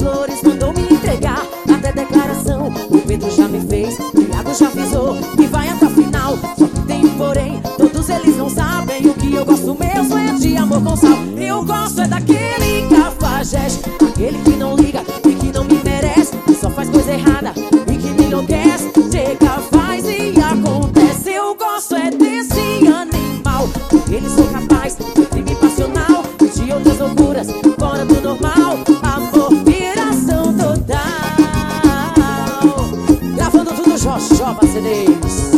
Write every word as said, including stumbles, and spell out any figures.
flores mandou me entregar, até declaração o Pedro já me fez, o Iago já avisou que vai até o final. Só que tem um porém, todos eles não sabem. O que eu gosto mesmo é de amor com sal. Eu gosto é daquele cafajeste, aquele que não liga e que não me merece, que só faz coisa errada e que me enlouquece. Chega, faz e acontece. Eu gosto é desse animal, ele sou capaz de crime passional, de outras loucuras fora do normal. Amor, viração total. Gravando tudo, Jorge Jova C Ds.